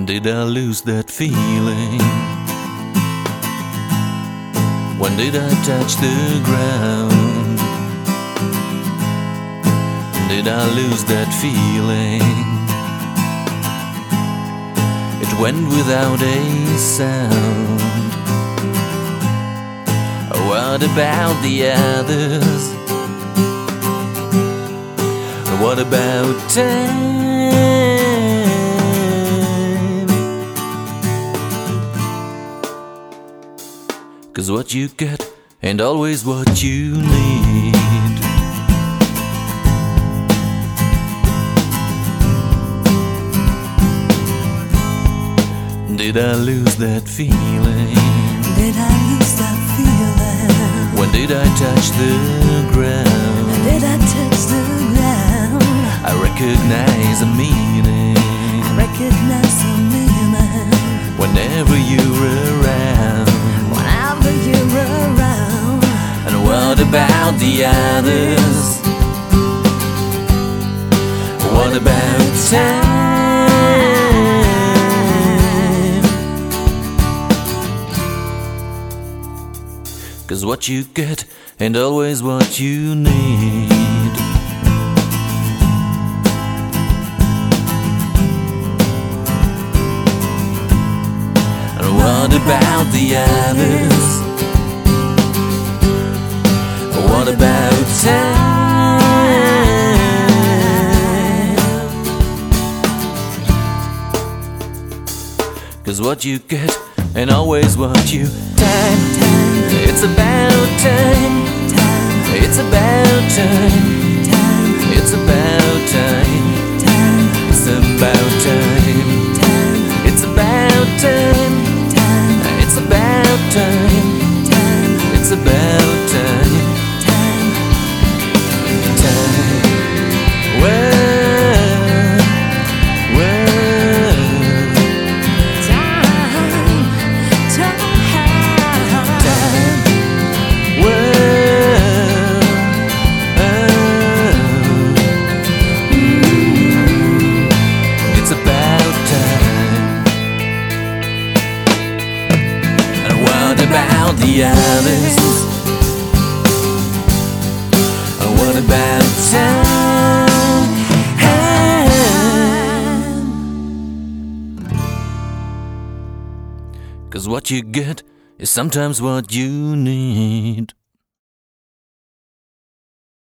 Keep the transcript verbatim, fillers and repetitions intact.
did I lose that feeling? When did I touch the ground? Did I lose that feeling? It went without a sound. What about the others? What about time? 'Cause what you get ain't always what you need. Did I lose that feeling? Did I lose that feeling? When did I touch the ground? Did I touch the ground? I recognize a meaning. I recognize the meaning. Whenever you're around. Whenever you're around. And what about the others? What about time? 'Cause what you get ain't always what you need. And what about the others? What about time? 'Cause what you get ain't always what you time, time. It's about time, time. It's about time, time. It's about time, time. It's about time, time. It's about time, time. It's about time, time. It's about time, time. Time. Well, well. Time, time. About the others? What about time? 'Cause what you get is sometimes what you need.